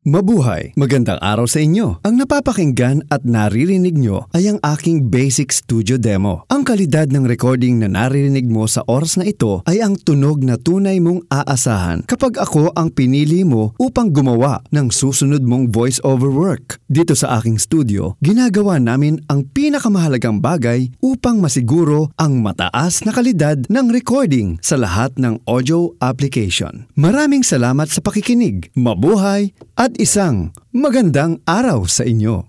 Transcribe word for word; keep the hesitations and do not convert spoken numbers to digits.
Mabuhay! Magandang araw sa inyo. Ang napapakinggan at naririnig nyo ay ang aking basic studio demo. Ang kalidad ng recording na naririnig mo sa oras na ito ay ang tunog na tunay mong aasahan kapag ako ang pinili mo upang gumawa ng susunod mong voice over work. Dito sa aking studio, ginagawa namin ang pinakamahalagang bagay upang masiguro ang mataas na kalidad ng recording sa lahat ng audio application. Maraming salamat sa pakikinig. Mabuhay at isang magandang araw sa inyo.